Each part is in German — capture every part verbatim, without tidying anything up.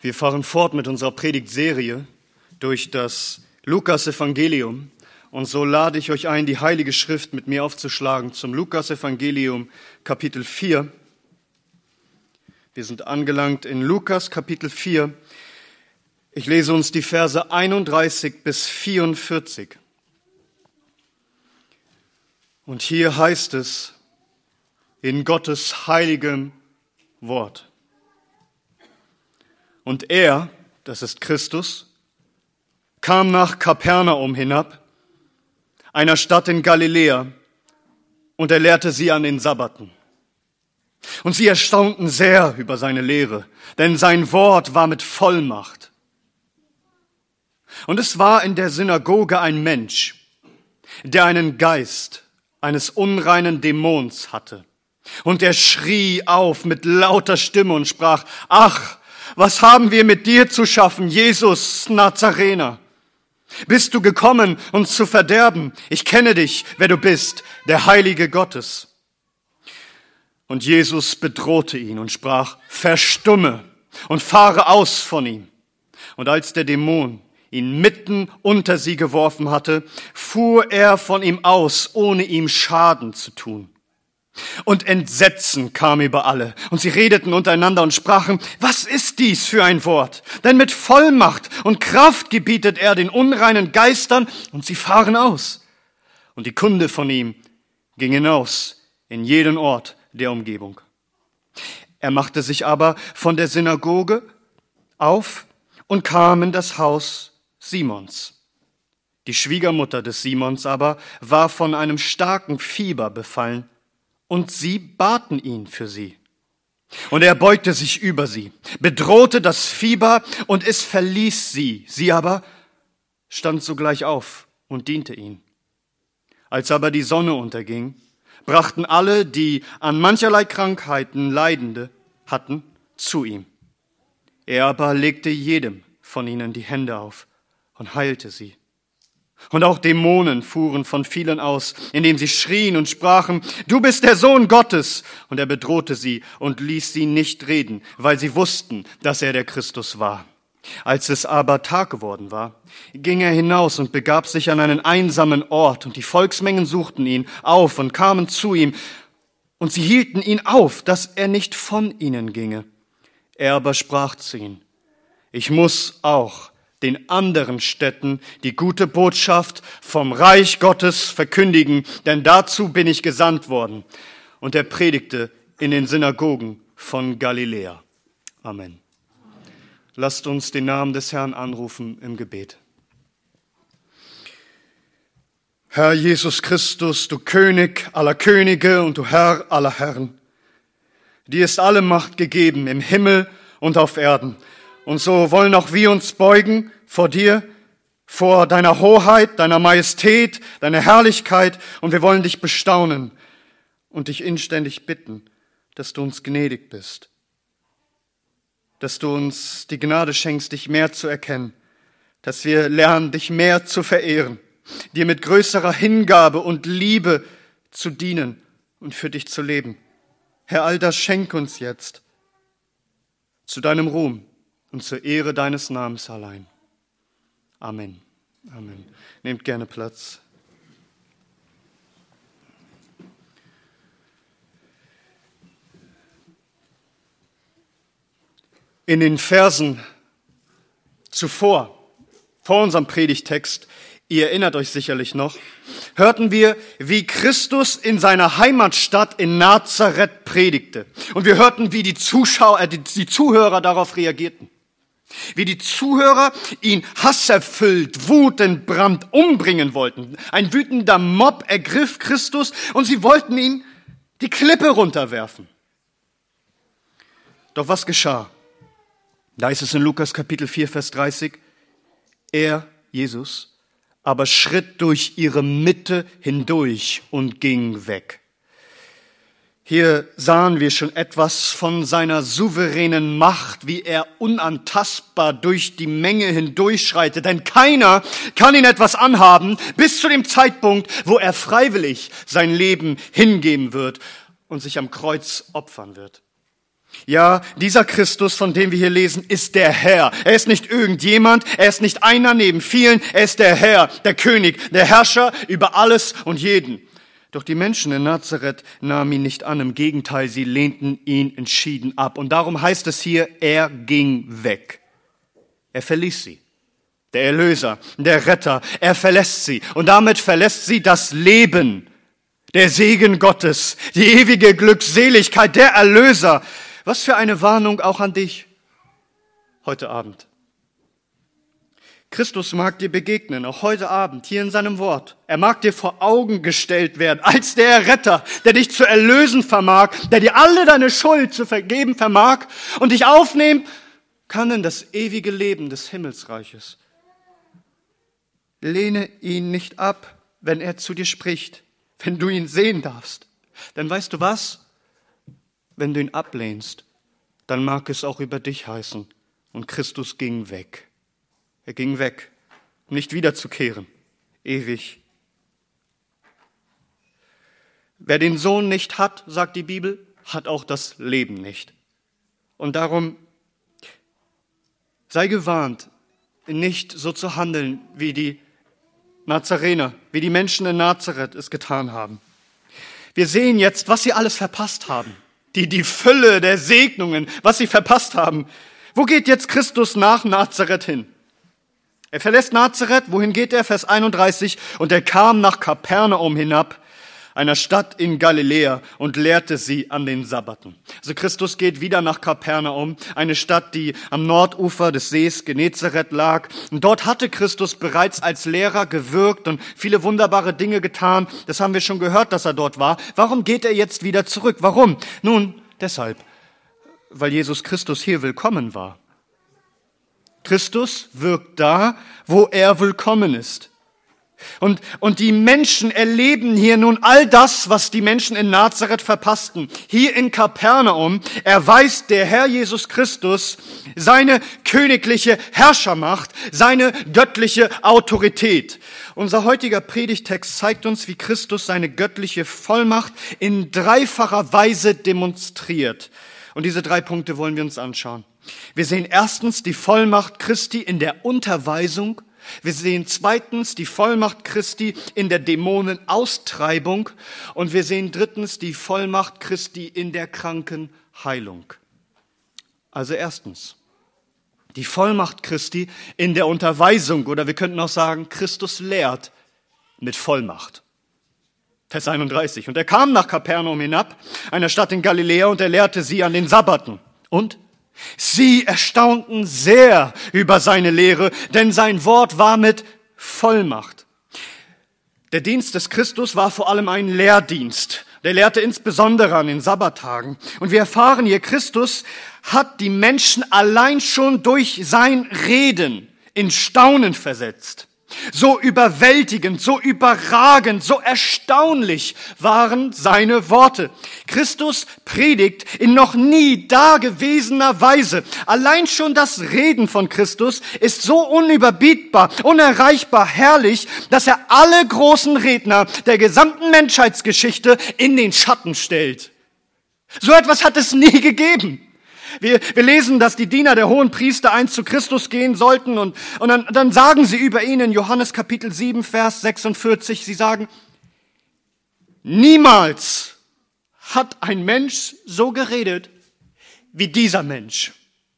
Wir fahren fort mit unserer Predigtserie durch das Lukas-Evangelium. Und so lade ich euch ein, die Heilige Schrift mit mir aufzuschlagen zum Lukas-Evangelium Kapitel vier. Wir sind angelangt in Lukas Kapitel vier. Ich lese uns die Verse einunddreißig bis vierundvierzig. Und hier heißt es in Gottes heiligem Wort: Und er, das ist Christus, kam nach Kapernaum hinab, einer Stadt in Galiläa, und er lehrte sie an den Sabbaten. Und sie erstaunten sehr über seine Lehre, denn sein Wort war mit Vollmacht. Und es war in der Synagoge ein Mensch, der einen Geist eines unreinen Dämons hatte. Und er schrie auf mit lauter Stimme und sprach: Ach, was haben wir mit dir zu schaffen, Jesus Nazarener? Bist du gekommen, uns zu verderben? Ich kenne dich, wer du bist, der Heilige Gottes. Und Jesus bedrohte ihn und sprach: Verstumme und fahre aus von ihm. Und als der Dämon ihn mitten unter sie geworfen hatte, fuhr er von ihm aus, ohne ihm Schaden zu tun. Und Entsetzen kam über alle, und sie redeten untereinander und sprachen: Was ist dies für ein Wort? Denn mit Vollmacht und Kraft gebietet er den unreinen Geistern, und sie fahren aus. Und die Kunde von ihm ging hinaus in jeden Ort der Umgebung. Er machte sich aber von der Synagoge auf und kam in das Haus Simons. Die Schwiegermutter des Simons aber war von einem starken Fieber befallen, und sie baten ihn für sie. Und er beugte sich über sie, bedrohte das Fieber, und es verließ sie. Sie aber stand sogleich auf und diente ihm. Als aber die Sonne unterging, brachten alle, die an mancherlei Krankheiten Leidende hatten, zu ihm. Er aber legte jedem von ihnen die Hände auf und heilte sie. Und auch Dämonen fuhren von vielen aus, indem sie schrien und sprachen: Du bist der Sohn Gottes. Und er bedrohte sie und ließ sie nicht reden, weil sie wussten, dass er der Christus war. Als es aber Tag geworden war, ging er hinaus und begab sich an einen einsamen Ort, und die Volksmengen suchten ihn auf und kamen zu ihm, und sie hielten ihn auf, dass er nicht von ihnen ginge. Er aber sprach zu ihnen: Ich muss auch den anderen Städten die gute Botschaft vom Reich Gottes verkündigen, denn dazu bin ich gesandt worden. Und er predigte in den Synagogen von Galiläa. Amen. Lasst uns den Namen des Herrn anrufen im Gebet. Herr Jesus Christus, du König aller Könige und du Herr aller Herren, dir ist alle Macht gegeben im Himmel und auf Erden. Und so wollen auch wir uns beugen vor dir, vor deiner Hoheit, deiner Majestät, deiner Herrlichkeit, und wir wollen dich bestaunen und dich inständig bitten, dass du uns gnädig bist, dass du uns die Gnade schenkst, dich mehr zu erkennen, dass wir lernen, dich mehr zu verehren, dir mit größerer Hingabe und Liebe zu dienen und für dich zu leben. Herr, all das schenk uns jetzt zu deinem Ruhm und zur Ehre deines Namens allein. Amen. Amen. Nehmt gerne Platz. In den Versen zuvor, vor unserem Predigtext, ihr erinnert euch sicherlich noch, hörten wir, wie Christus in seiner Heimatstadt in Nazareth predigte. Und wir hörten, wie die Zuschauer, äh, die, die Zuhörer darauf reagierten. Wie die Zuhörer ihn hasserfüllt, wutentbrannt umbringen wollten. Ein wütender Mob ergriff Christus und sie wollten ihn die Klippe runterwerfen. Doch was geschah? Da ist es in Lukas Kapitel vier, Vers dreißig. Er, Jesus, aber schritt durch ihre Mitte hindurch und ging weg. Hier sahen wir schon etwas von seiner souveränen Macht, wie er unantastbar durch die Menge hindurchschreitet. Denn keiner kann ihn etwas anhaben, bis zu dem Zeitpunkt, wo er freiwillig sein Leben hingeben wird und sich am Kreuz opfern wird. Ja, dieser Christus, von dem wir hier lesen, ist der Herr. Er ist nicht irgendjemand, er ist nicht einer neben vielen, er ist der Herr, der König, der Herrscher über alles und jeden. Doch die Menschen in Nazareth nahmen ihn nicht an, im Gegenteil, sie lehnten ihn entschieden ab. Und darum heißt es hier, er ging weg. Er verließ sie. Der Erlöser, der Retter, er verlässt sie. Und damit verlässt sie das Leben, der Segen Gottes, die ewige Glückseligkeit, der Erlöser. Was für eine Warnung auch an dich heute Abend. Christus mag dir begegnen, auch heute Abend, hier in seinem Wort. Er mag dir vor Augen gestellt werden, als der Retter, der dich zu erlösen vermag, der dir alle deine Schuld zu vergeben vermag und dich aufnehmen kann in das ewige Leben des Himmelsreiches. Lehne ihn nicht ab, wenn er zu dir spricht, wenn du ihn sehen darfst. Denn weißt du was? Wenn du ihn ablehnst, dann mag es auch über dich heißen. Und Christus ging weg. Er ging weg, um nicht wiederzukehren, ewig. Wer den Sohn nicht hat, sagt die Bibel, hat auch das Leben nicht. Und darum sei gewarnt, nicht so zu handeln, wie die Nazarener, wie die Menschen in Nazareth es getan haben. Wir sehen jetzt, was sie alles verpasst haben. Die, die Fülle der Segnungen, was sie verpasst haben. Wo geht jetzt Christus nach Nazareth hin? Er verlässt Nazareth, wohin geht er? Vers einunddreißig. Und er kam nach Kapernaum hinab, einer Stadt in Galiläa, und lehrte sie an den Sabbaten. Also Christus geht wieder nach Kapernaum, eine Stadt, die am Nordufer des Sees Genezareth lag. Und dort hatte Christus bereits als Lehrer gewirkt und viele wunderbare Dinge getan. Das haben wir schon gehört, dass er dort war. Warum geht er jetzt wieder zurück? Warum? Nun, deshalb, weil Jesus Christus hier willkommen war. Christus wirkt da, wo er willkommen ist. Und, und die Menschen erleben hier nun all das, was die Menschen in Nazareth verpassten. Hier in Kapernaum erweist der Herr Jesus Christus seine königliche Herrschermacht, seine göttliche Autorität. Unser heutiger Predigtext zeigt uns, wie Christus seine göttliche Vollmacht in dreifacher Weise demonstriert. Und diese drei Punkte wollen wir uns anschauen. Wir sehen erstens die Vollmacht Christi in der Unterweisung. Wir sehen zweitens die Vollmacht Christi in der Dämonenaustreibung und wir sehen drittens die Vollmacht Christi in der Krankenheilung. Also erstens, die Vollmacht Christi in der Unterweisung, oder wir könnten auch sagen, Christus lehrt mit Vollmacht. Vers einunddreißig. Und er kam nach Kapernaum hinab, einer Stadt in Galiläa, und er lehrte sie an den Sabbaten. Und sie erstaunten sehr über seine Lehre, denn sein Wort war mit Vollmacht. Der Dienst des Christus war vor allem ein Lehrdienst. Der lehrte insbesondere an den Sabbattagen. Und wir erfahren hier, Christus hat die Menschen allein schon durch sein Reden in Staunen versetzt. So überwältigend, so überragend, so erstaunlich waren seine Worte. Christus predigt in noch nie dagewesener Weise. Allein schon das Reden von Christus ist so unüberbietbar, unerreichbar, herrlich, dass er alle großen Redner der gesamten Menschheitsgeschichte in den Schatten stellt. So etwas hat es nie gegeben. Wir, wir lesen, dass die Diener der hohen Priester einst zu Christus gehen sollten und, und dann, dann sagen sie über ihn in Johannes Kapitel sieben, Vers sechsundvierzig, sie sagen, niemals hat ein Mensch so geredet wie dieser Mensch.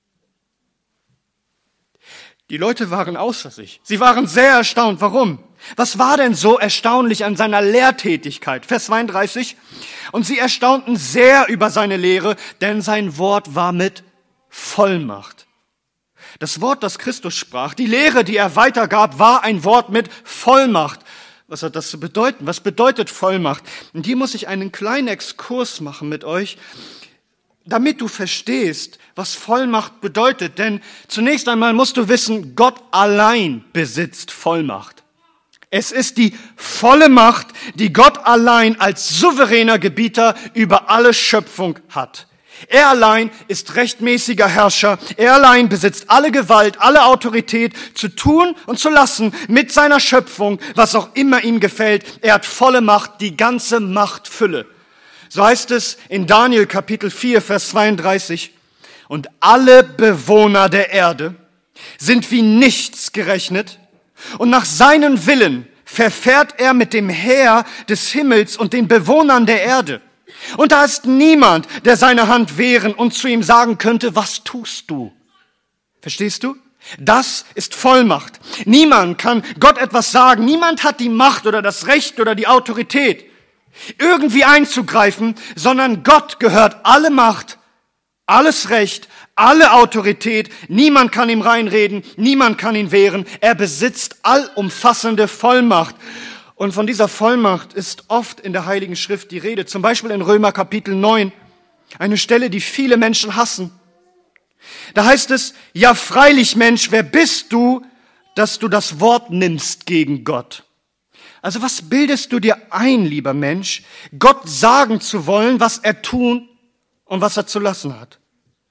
Die Leute waren außer sich. Sie waren sehr erstaunt. Warum? Was war denn so erstaunlich an seiner Lehrtätigkeit? Vers zweiunddreißig. Und sie erstaunten sehr über seine Lehre, denn sein Wort war mit Vollmacht. Das Wort, das Christus sprach, die Lehre, die er weitergab, war ein Wort mit Vollmacht. Was hat das zu bedeuten? Was bedeutet Vollmacht? Und hier muss ich einen kleinen Exkurs machen mit euch, damit du verstehst, was Vollmacht bedeutet. Denn zunächst einmal musst du wissen, Gott allein besitzt Vollmacht. Es ist die volle Macht, die Gott allein als souveräner Gebieter über alle Schöpfung hat. Er allein ist rechtmäßiger Herrscher. Er allein besitzt alle Gewalt, alle Autorität zu tun und zu lassen mit seiner Schöpfung, was auch immer ihm gefällt. Er hat volle Macht, die ganze Machtfülle. So heißt es in Daniel Kapitel vier, Vers zweiunddreißig. Und alle Bewohner der Erde sind wie nichts gerechnet. Und nach seinem Willen verfährt er mit dem Heer des Himmels und den Bewohnern der Erde. Und da ist niemand, der seine Hand wehren und zu ihm sagen könnte, was tust du? Verstehst du? Das ist Vollmacht. Niemand kann Gott etwas sagen. Niemand hat die Macht oder das Recht oder die Autorität, irgendwie einzugreifen, sondern Gott gehört alle Macht, alles Recht, alle Autorität. Niemand kann ihm reinreden, niemand kann ihn wehren. Er besitzt allumfassende Vollmacht. Und von dieser Vollmacht ist oft in der Heiligen Schrift die Rede. Zum Beispiel in Römer Kapitel neun, eine Stelle, die viele Menschen hassen. Da heißt es, ja freilich Mensch, wer bist du, dass du das Wort nimmst gegen Gott? Also was bildest du dir ein, lieber Mensch, Gott sagen zu wollen, was er tun und was er zu lassen hat?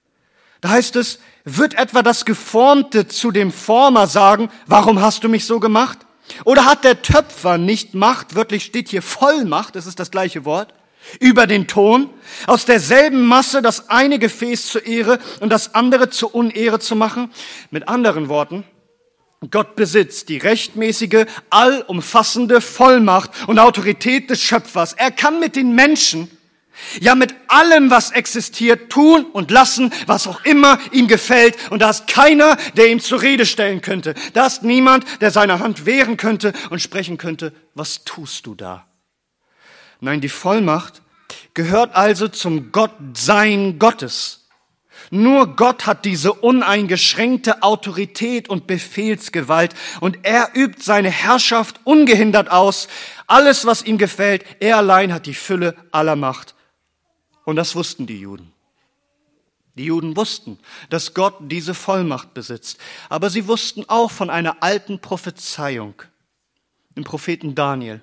Da heißt es, wird etwa das Geformte zu dem Former sagen, warum hast du mich so gemacht? Oder hat der Töpfer nicht Macht, wörtlich steht hier Vollmacht, das ist das gleiche Wort, über den Ton, aus derselben Masse das eine Gefäß zur Ehre und das andere zur Unehre zu machen? Mit anderen Worten, Gott besitzt die rechtmäßige, allumfassende Vollmacht und Autorität des Schöpfers. Er kann mit den Menschen, ja mit allem, was existiert, tun und lassen, was auch immer ihm gefällt. Und da ist keiner, der ihm zur Rede stellen könnte. Da ist niemand, der seine Hand wehren könnte und sprechen könnte, was tust du da? Nein, die Vollmacht gehört also zum Gottsein Gottes. Nur Gott hat diese uneingeschränkte Autorität und Befehlsgewalt und er übt seine Herrschaft ungehindert aus. Alles, was ihm gefällt, er allein hat die Fülle aller Macht. Und das wussten die Juden. Die Juden wussten, dass Gott diese Vollmacht besitzt. Aber sie wussten auch von einer alten Prophezeiung im Propheten Daniel.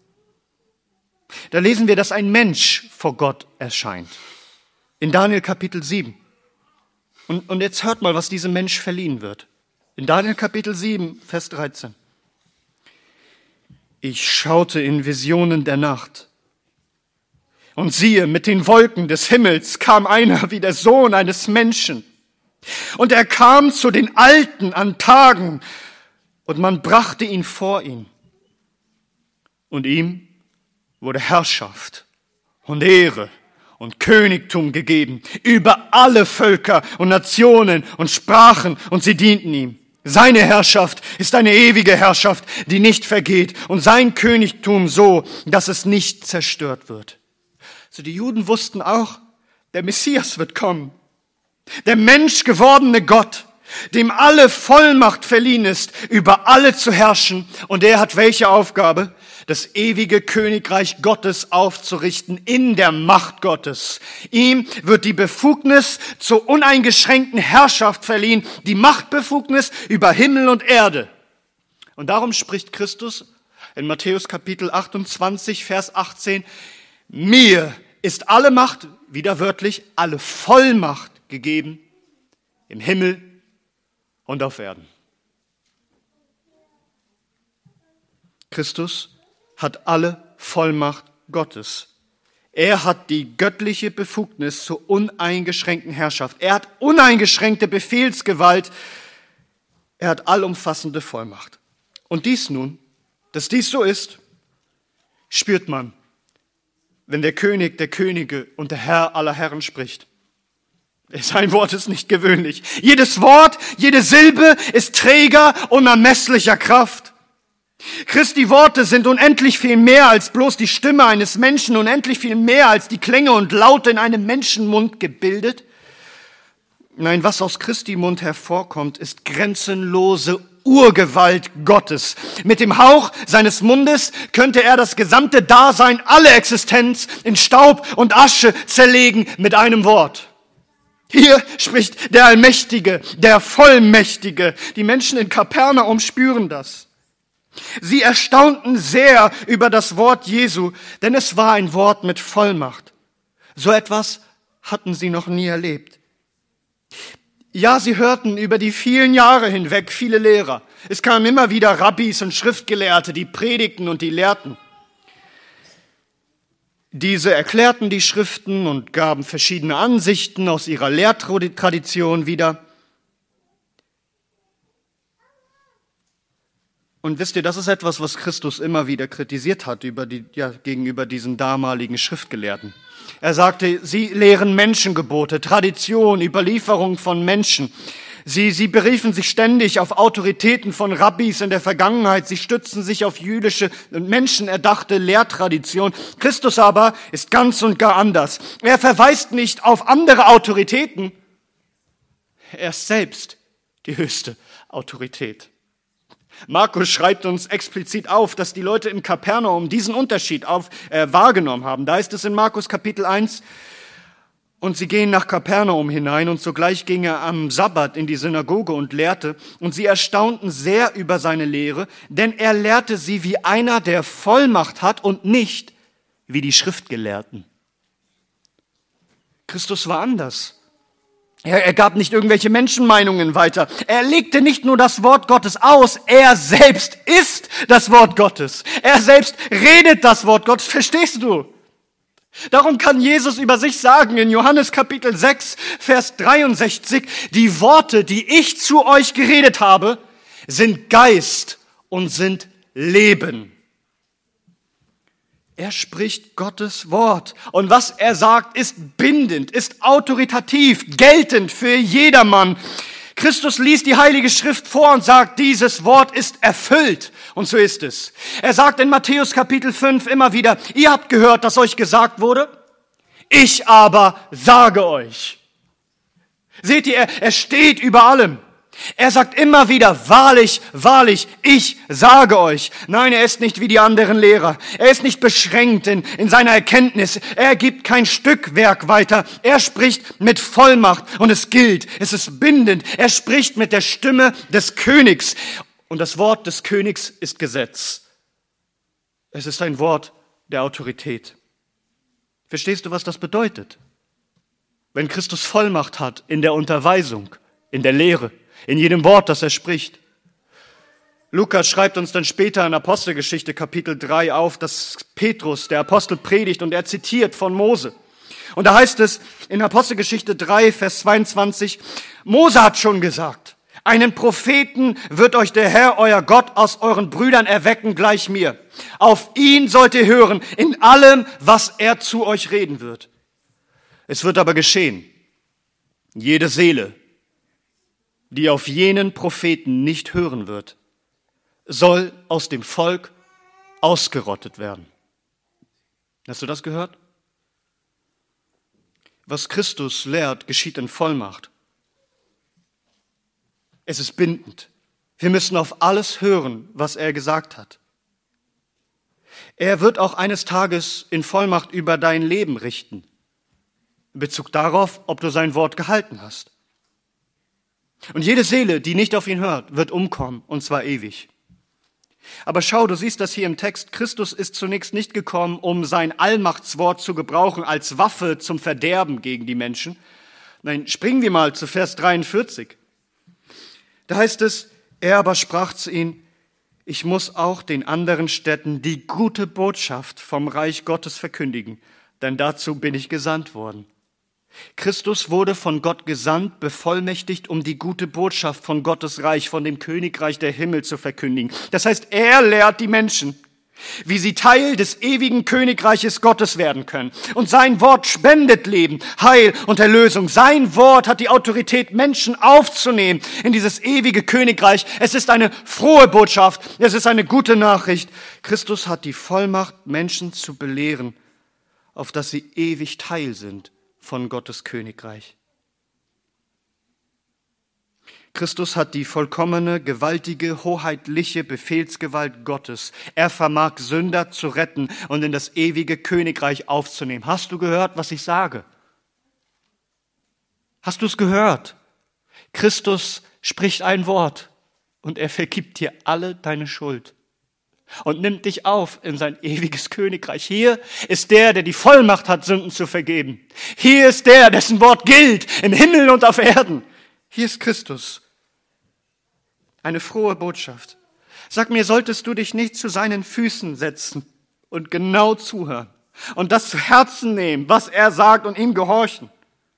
Da lesen wir, dass ein Mensch vor Gott erscheint. In Daniel Kapitel sieben. Und, und jetzt hört mal, was diesem Mensch verliehen wird. In Daniel Kapitel sieben, Vers dreizehn. Ich schaute in Visionen der Nacht. Und siehe, mit den Wolken des Himmels kam einer wie der Sohn eines Menschen. Und er kam zu den Alten an Tagen, und man brachte ihn vor ihn. Und ihm wurde Herrschaft und Ehre und Königtum gegeben über alle Völker und Nationen und Sprachen, und sie dienten ihm. Seine Herrschaft ist eine ewige Herrschaft, die nicht vergeht, und sein Königtum so, dass es nicht zerstört wird. So, die Juden wussten auch, der Messias wird kommen. Der menschgewordene Gott, dem alle Vollmacht verliehen ist, über alle zu herrschen. Und er hat welche Aufgabe? Das ewige Königreich Gottes aufzurichten in der Macht Gottes. Ihm wird die Befugnis zur uneingeschränkten Herrschaft verliehen, die Machtbefugnis über Himmel und Erde. Und darum spricht Christus in Matthäus Kapitel achtundzwanzig, Vers achtzehn, mir ist alle Macht, wieder wörtlich, alle Vollmacht gegeben im Himmel und auf Erden. Christus hat alle Vollmacht Gottes. Er hat die göttliche Befugnis zur uneingeschränkten Herrschaft. Er hat uneingeschränkte Befehlsgewalt. Er hat allumfassende Vollmacht. Und dies nun, dass dies so ist, spürt man, wenn der König der Könige und der Herr aller Herren spricht. Sein Wort ist nicht gewöhnlich. Jedes Wort, jede Silbe ist Träger unermesslicher Kraft. Christi Worte sind unendlich viel mehr als bloß die Stimme eines Menschen, unendlich viel mehr als die Klänge und Laute in einem Menschenmund gebildet. Nein, was aus Christi Mund hervorkommt, ist grenzenlose Urgewalt Gottes. Mit dem Hauch seines Mundes könnte er das gesamte Dasein, alle Existenz in Staub und Asche zerlegen mit einem Wort. Hier spricht der Allmächtige, der Vollmächtige. Die Menschen in Kapernaum spüren das. Sie erstaunten sehr über das Wort Jesu, denn es war ein Wort mit Vollmacht. So etwas hatten sie noch nie erlebt. Ja, sie hörten über die vielen Jahre hinweg viele Lehrer. Es kamen immer wieder Rabbis und Schriftgelehrte, die predigten und die lehrten. Diese erklärten die Schriften und gaben verschiedene Ansichten aus ihrer Lehrtradition wieder. Und wisst ihr, das ist etwas, was Christus immer wieder kritisiert hat über die, ja, gegenüber diesen damaligen Schriftgelehrten. Er sagte, sie lehren Menschengebote, Tradition, Überlieferung von Menschen. Sie, sie beriefen sich ständig auf Autoritäten von Rabbis in der Vergangenheit. Sie stützten sich auf jüdische und menschenerdachte Lehrtradition. Christus aber ist ganz und gar anders. Er verweist nicht auf andere Autoritäten. Er ist selbst die höchste Autorität. Markus schreibt uns explizit auf, dass die Leute in Kapernaum diesen Unterschied auf, äh, wahrgenommen haben. Da ist es in Markus Kapitel eins, und sie gehen nach Kapernaum hinein, und sogleich ging er am Sabbat in die Synagoge und lehrte, und sie erstaunten sehr über seine Lehre, denn er lehrte sie wie einer, der Vollmacht hat und nicht wie die Schriftgelehrten. Christus war anders. Er, er gab nicht irgendwelche Menschenmeinungen weiter. Er legte nicht nur das Wort Gottes aus, er selbst ist das Wort Gottes. Er selbst redet das Wort Gottes. Verstehst du? Darum kann Jesus über sich sagen in Johannes Kapitel sechs, Vers dreiundsechzig, die Worte, die ich zu euch geredet habe, sind Geist und sind Leben. Er spricht Gottes Wort. Und was er sagt, ist bindend, ist autoritativ, geltend für jedermann. Christus liest die Heilige Schrift vor und sagt, dieses Wort ist erfüllt. Und so ist es. Er sagt in Matthäus Kapitel fünf immer wieder, ihr habt gehört, dass euch gesagt wurde, ich aber sage euch. Seht ihr, er, er steht über allem. Er sagt immer wieder, wahrlich, wahrlich, ich sage euch. Nein, er ist nicht wie die anderen Lehrer. Er ist nicht beschränkt in, in seiner Erkenntnis. Er gibt kein Stückwerk weiter. Er spricht mit Vollmacht und es gilt. Es ist bindend. Er spricht mit der Stimme des Königs. Und das Wort des Königs ist Gesetz. Es ist ein Wort der Autorität. Verstehst du, was das bedeutet? Wenn Christus Vollmacht hat in der Unterweisung, in der Lehre, in jedem Wort, das er spricht. Lukas schreibt uns dann später in Apostelgeschichte Kapitel drei auf, dass Petrus, der Apostel, predigt und er zitiert von Mose. Und da heißt es in Apostelgeschichte drei, Vers zweiundzwanzig, Mose hat schon gesagt, einen Propheten wird euch der Herr, euer Gott, aus euren Brüdern erwecken, gleich mir. Auf ihn sollt ihr hören, in allem, was er zu euch reden wird. Es wird aber geschehen, jede Seele, die auf jenen Propheten nicht hören wird, soll aus dem Volk ausgerottet werden. Hast du das gehört? Was Christus lehrt, geschieht in Vollmacht. Es ist bindend. Wir müssen auf alles hören, was er gesagt hat. Er wird auch eines Tages in Vollmacht über dein Leben richten, in Bezug darauf, ob du sein Wort gehalten hast. Und jede Seele, die nicht auf ihn hört, wird umkommen, und zwar ewig. Aber schau, du siehst das hier im Text. Christus ist zunächst nicht gekommen, um sein Allmachtswort zu gebrauchen als Waffe zum Verderben gegen die Menschen. Nein, springen wir mal zu Vers dreiundvierzig. Da heißt es, er aber sprach zu ihnen, ich muss auch den anderen Städten die gute Botschaft vom Reich Gottes verkündigen, denn dazu bin ich gesandt worden. Christus wurde von Gott gesandt, bevollmächtigt, um die gute Botschaft von Gottes Reich, von dem Königreich der Himmel zu verkündigen. Das heißt, er lehrt die Menschen, wie sie Teil des ewigen Königreiches Gottes werden können. Und sein Wort spendet Leben, Heil und Erlösung. Sein Wort hat die Autorität, Menschen aufzunehmen in dieses ewige Königreich. Es ist eine frohe Botschaft, es ist eine gute Nachricht. Christus hat die Vollmacht, Menschen zu belehren, auf dass sie ewig Teil sind von Gottes Königreich. Christus hat die vollkommene, gewaltige, hoheitliche Befehlsgewalt Gottes. Er vermag Sünder zu retten und in das ewige Königreich aufzunehmen. Hast du gehört, was ich sage? Hast du es gehört? Christus spricht ein Wort und er vergibt dir alle deine Schuld und nimmt dich auf in sein ewiges Königreich. Hier ist der, der die Vollmacht hat, Sünden zu vergeben. Hier ist der, dessen Wort gilt, im Himmel und auf Erden. Hier ist Christus. Eine frohe Botschaft. Sag mir, solltest du dich nicht zu seinen Füßen setzen und genau zuhören? und das zu Herzen nehmen, was er sagt und ihm gehorchen.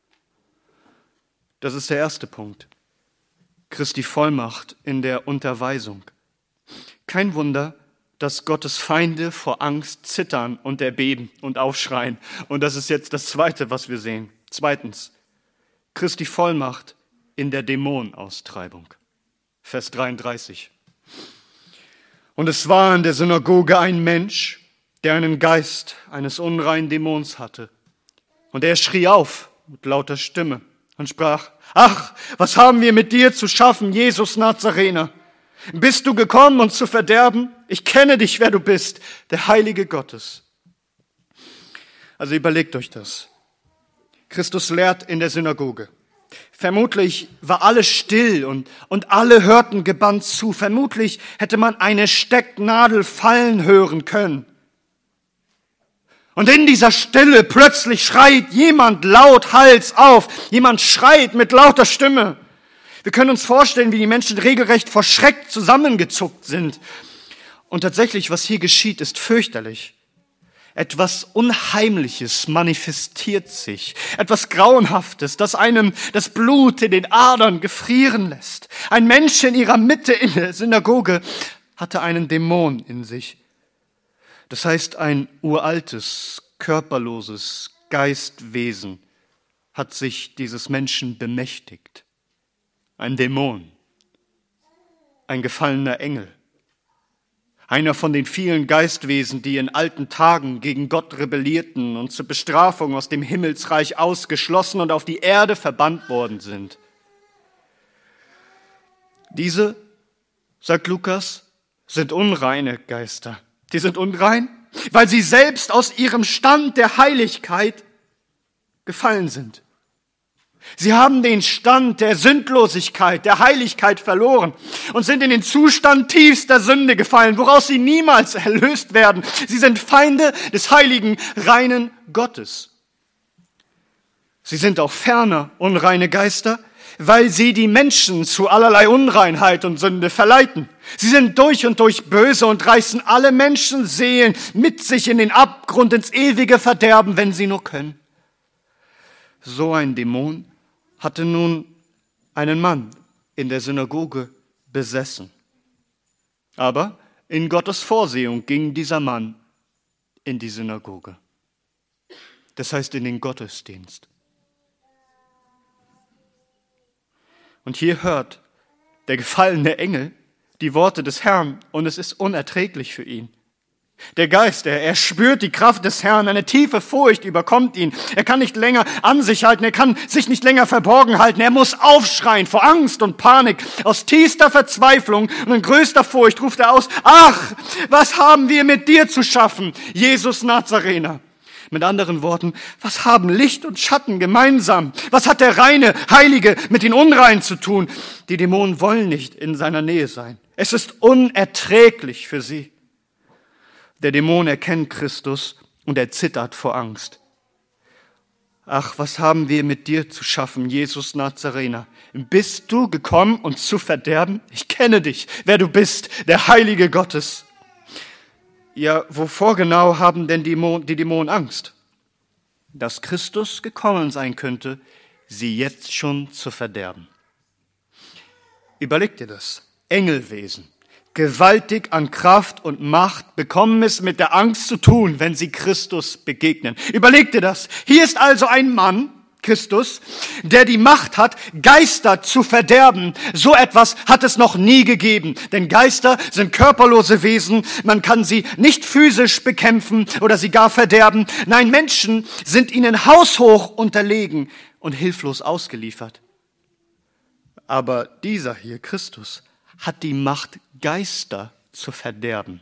Das ist der erste Punkt. Christi Vollmacht in der Unterweisung. Kein Wunder, dass Gottes Feinde vor Angst zittern und erbeben und aufschreien. Und das ist jetzt das Zweite, was wir sehen. Zweitens, Christi Vollmacht in der Dämonenaustreibung. Vers dreiunddreißig. Und es war in der Synagoge ein Mensch, der einen Geist eines unreinen Dämons hatte. Und er schrie auf mit lauter Stimme und sprach: Ach, was haben wir mit dir zu schaffen, Jesus Nazarener? Bist du gekommen, uns zu verderben? Ich kenne dich, wer du bist, der Heilige Gottes. Also überlegt euch das. Christus lehrt in der Synagoge. Vermutlich war alles still und, und alle hörten gebannt zu. Vermutlich hätte man eine Stecknadel fallen hören können. Und in dieser Stille plötzlich schreit jemand laut Hals auf. Jemand schreit mit lauter Stimme. Wir können uns vorstellen, wie die Menschen regelrecht vor Schreck zusammengezuckt sind. Und tatsächlich, was hier geschieht, ist fürchterlich. Etwas Unheimliches manifestiert sich. Etwas Grauenhaftes, das einem das Blut in den Adern gefrieren lässt. Ein Mensch in ihrer Mitte in der Synagoge hatte einen Dämon in sich. Das heißt, ein uraltes, körperloses Geistwesen hat sich dieses Menschen bemächtigt. Ein Dämon, ein gefallener Engel, einer von den vielen Geistwesen, die in alten Tagen gegen Gott rebellierten und zur Bestrafung aus dem Himmelsreich ausgeschlossen und auf die Erde verbannt worden sind. Diese, sagt Lukas, sind unreine Geister. Die sind unrein, weil sie selbst aus ihrem Stand der Heiligkeit gefallen sind. Sie haben den Stand der Sündlosigkeit, der Heiligkeit verloren und sind in den Zustand tiefster Sünde gefallen, woraus sie niemals erlöst werden. Sie sind Feinde des heiligen, reinen Gottes. Sie sind auch ferner unreine Geister, weil sie die Menschen zu allerlei Unreinheit und Sünde verleiten. Sie sind durch und durch böse und reißen alle Menschenseelen mit sich in den Abgrund, ins ewige Verderben, wenn sie nur können. So ein Dämon hatte nun einen Mann in der Synagoge besessen. Aber in Gottes Vorsehung ging dieser Mann in die Synagoge. Das heißt in den Gottesdienst. Und hier hört der gefallene Engel die Worte des Herrn und es ist unerträglich für ihn. Der Geist, er, er spürt die Kraft des Herrn, eine tiefe Furcht überkommt ihn. Er kann nicht länger an sich halten, er kann sich nicht länger verborgen halten. Er muss aufschreien vor Angst und Panik. Aus tiefster Verzweiflung und in größter Furcht ruft er aus: Ach, was haben wir mit dir zu schaffen, Jesus Nazarener? Mit anderen Worten, was haben Licht und Schatten gemeinsam? Was hat der reine, Heilige mit den Unreinen zu tun? Die Dämonen wollen nicht in seiner Nähe sein. Es ist unerträglich für sie. Der Dämon erkennt Christus und er zittert vor Angst. Ach, was haben wir mit dir zu schaffen, Jesus Nazarener? Bist du gekommen, uns zu verderben? Ich kenne dich, wer du bist, der Heilige Gottes. Ja, wovor genau haben denn die Dämonen Angst? Dass Christus gekommen sein könnte, sie jetzt schon zu verderben. Überleg dir das. Engelwesen, gewaltig an Kraft und Macht, bekommen es mit der Angst zu tun, wenn sie Christus begegnen. Überleg dir das. Hier ist also ein Mann, Christus, der die Macht hat, Geister zu verderben. So etwas hat es noch nie gegeben. Denn Geister sind körperlose Wesen. Man kann sie nicht physisch bekämpfen oder sie gar verderben. Nein, Menschen sind ihnen haushoch unterlegen und hilflos ausgeliefert. Aber dieser hier, Christus, hat die Macht, Geister zu verderben.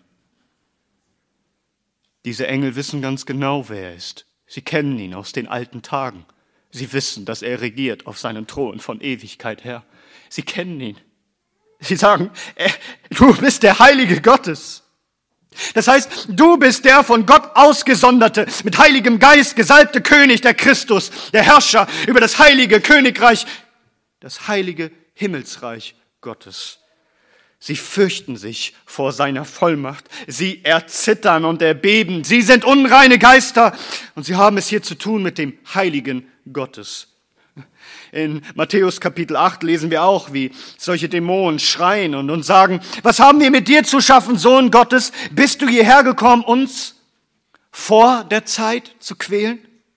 Diese Engel wissen ganz genau, wer er ist. Sie kennen ihn aus den alten Tagen. Sie wissen, dass er regiert auf seinem Thron von Ewigkeit her. Sie kennen ihn. Sie sagen, du bist der Heilige Gottes. Das heißt, du bist der von Gott ausgesonderte, mit Heiligem Geist gesalbte König, der Christus, der Herrscher über das heilige Königreich, das heilige Himmelsreich Gottes. Sie fürchten sich vor seiner Vollmacht. Sie erzittern und erbeben. Sie sind unreine Geister und sie haben es hier zu tun mit dem Heiligen Gottes. In Matthäus Kapitel acht lesen wir auch, wie solche Dämonen schreien und uns sagen, was haben wir mit dir zu schaffen, Sohn Gottes? Bist du hierher gekommen, uns vor der Zeit zu quälen?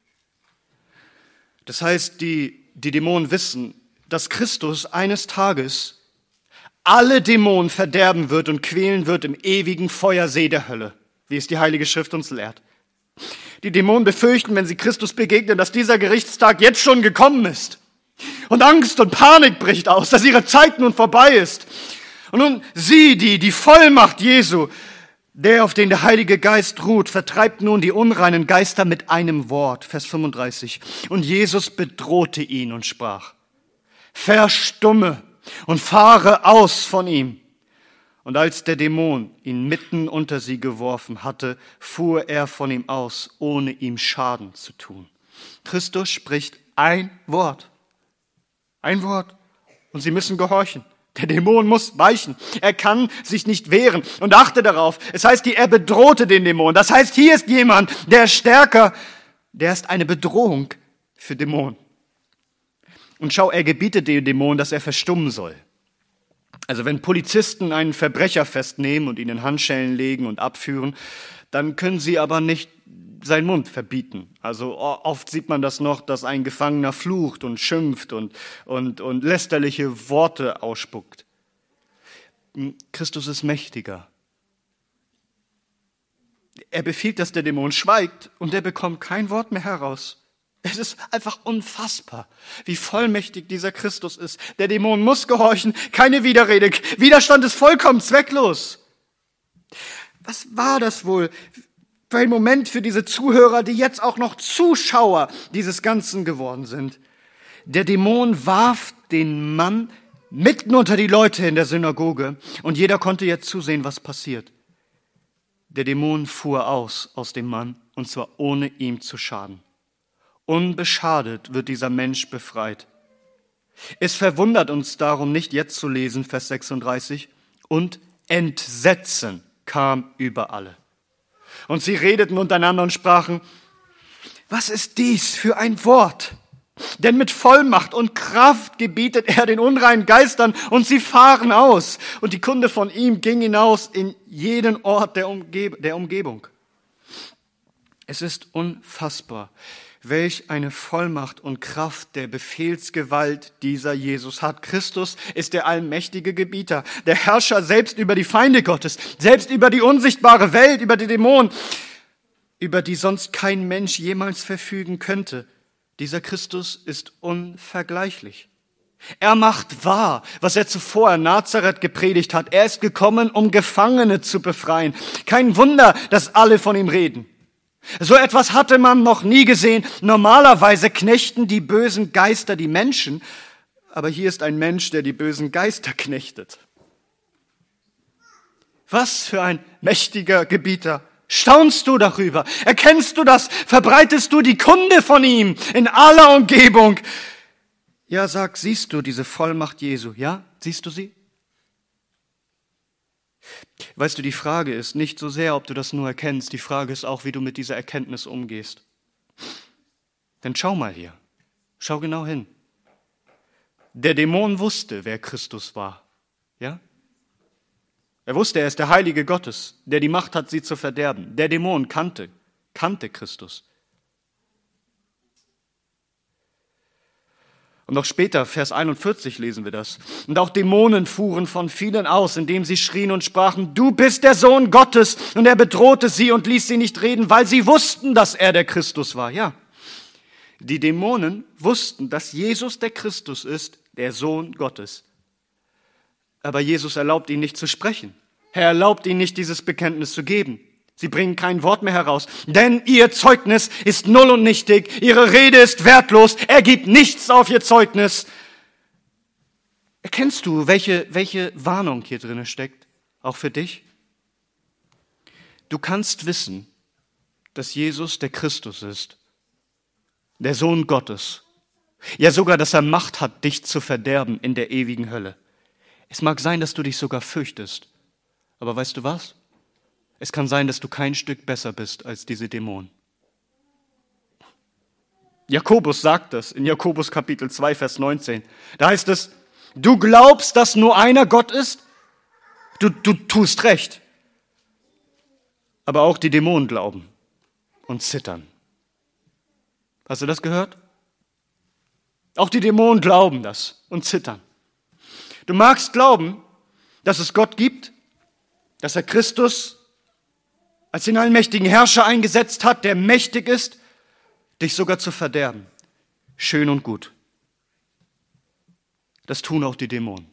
Das heißt, die, die Dämonen wissen, dass Christus eines Tages alle Dämonen verderben wird und quälen wird im ewigen Feuersee der Hölle, wie es die Heilige Schrift uns lehrt. Die Dämonen befürchten, wenn sie Christus begegnen, dass dieser Gerichtstag jetzt schon gekommen ist. Und Angst und Panik bricht aus, dass ihre Zeit nun vorbei ist. Und nun sie, die, die Vollmacht Jesu, der, auf den der Heilige Geist ruht, vertreibt nun die unreinen Geister mit einem Wort. Vers fünfunddreißig. Und Jesus bedrohte ihn und sprach, verstumme und fahre aus von ihm. Und als der Dämon ihn mitten unter sie geworfen hatte, fuhr er von ihm aus, ohne ihm Schaden zu tun. Christus spricht ein Wort. Ein Wort. Und sie müssen gehorchen. Der Dämon muss weichen. Er kann sich nicht wehren. Und achte darauf, es heißt, er bedrohte den Dämon. Das heißt, hier ist jemand, der ist stärker. Der ist eine Bedrohung für Dämonen. Und schau, er gebietet dem Dämon, dass er verstummen soll. Also wenn Polizisten einen Verbrecher festnehmen und ihn in Handschellen legen und abführen, dann können sie aber nicht seinen Mund verbieten. Also oft sieht man das noch, dass ein Gefangener flucht und schimpft und, und, und lästerliche Worte ausspuckt. Christus ist mächtiger. Er befiehlt, dass der Dämon schweigt und er bekommt kein Wort mehr heraus. Es ist einfach unfassbar, wie vollmächtig dieser Christus ist. Der Dämon muss gehorchen, keine Widerrede. Widerstand ist vollkommen zwecklos. Was war das wohl für ein Moment für diese Zuhörer, die jetzt auch noch Zuschauer dieses Ganzen geworden sind? Der Dämon warf den Mann mitten unter die Leute in der Synagoge und jeder konnte jetzt zusehen, was passiert. Der Dämon fuhr aus aus dem Mann und zwar ohne ihm zu schaden. Unbeschadet wird dieser Mensch befreit. Es verwundert uns darum nicht jetzt zu lesen, Vers sechsunddreißig, und Entsetzen kam über alle. Und sie redeten untereinander und sprachen, was ist dies für ein Wort? Denn mit Vollmacht und Kraft gebietet er den unreinen Geistern und sie fahren aus. Und die Kunde von ihm ging hinaus in jeden Ort der, Umgeb- der Umgebung. Es ist unfassbar, welch eine Vollmacht und Kraft der Befehlsgewalt dieser Jesus hat. Christus ist der allmächtige Gebieter, der Herrscher selbst über die Feinde Gottes, selbst über die unsichtbare Welt, über die Dämonen, über die sonst kein Mensch jemals verfügen könnte. Dieser Christus ist unvergleichlich. Er macht wahr, was er zuvor in Nazareth gepredigt hat. Er ist gekommen, um Gefangene zu befreien. Kein Wunder, dass alle von ihm reden. So etwas hatte man noch nie gesehen. Normalerweise knechten die bösen Geister die Menschen, aber hier ist ein Mensch, der die bösen Geister knechtet. Was für ein mächtiger Gebieter. Staunst du darüber? Erkennst du das? Verbreitest du die Kunde von ihm in aller Umgebung? Ja, sag, siehst du diese Vollmacht Jesu? Ja, siehst du sie? Weißt du, die Frage ist nicht so sehr, ob du das nur erkennst, die Frage ist auch, wie du mit dieser Erkenntnis umgehst. Denn schau mal hier, schau genau hin. Der Dämon wusste, wer Christus war, ja? Er wusste, er ist der Heilige Gottes, der die Macht hat, sie zu verderben. Der Dämon kannte, kannte Christus. Und noch später, Vers einundvierzig, lesen wir das. Und auch Dämonen fuhren von vielen aus, indem sie schrien und sprachen, du bist der Sohn Gottes. Und er bedrohte sie und ließ sie nicht reden, weil sie wussten, dass er der Christus war. Ja, die Dämonen wussten, dass Jesus der Christus ist, der Sohn Gottes. Aber Jesus erlaubt ihnen nicht zu sprechen. Er erlaubt ihnen nicht, dieses Bekenntnis zu geben. Sie bringen kein Wort mehr heraus, denn ihr Zeugnis ist null und nichtig, ihre Rede ist wertlos, er gibt nichts auf ihr Zeugnis. Erkennst du, welche, welche Warnung hier drin steckt, auch für dich? Du kannst wissen, dass Jesus der Christus ist, der Sohn Gottes. Ja sogar, dass er Macht hat, dich zu verderben in der ewigen Hölle. Es mag sein, dass du dich sogar fürchtest. Aber weißt du was? Es kann sein, dass du kein Stück besser bist als diese Dämonen. Jakobus sagt das in Jakobus Kapitel zwei, Vers neunzehn. Da heißt es, du glaubst, dass nur einer Gott ist? Du, du tust recht. Aber auch die Dämonen glauben und zittern. Hast du das gehört? Auch die Dämonen glauben das und zittern. Du magst glauben, dass es Gott gibt, dass er Christus als den allmächtigen Herrscher eingesetzt hat, der mächtig ist, dich sogar zu verderben. Schön und gut. Das tun auch die Dämonen.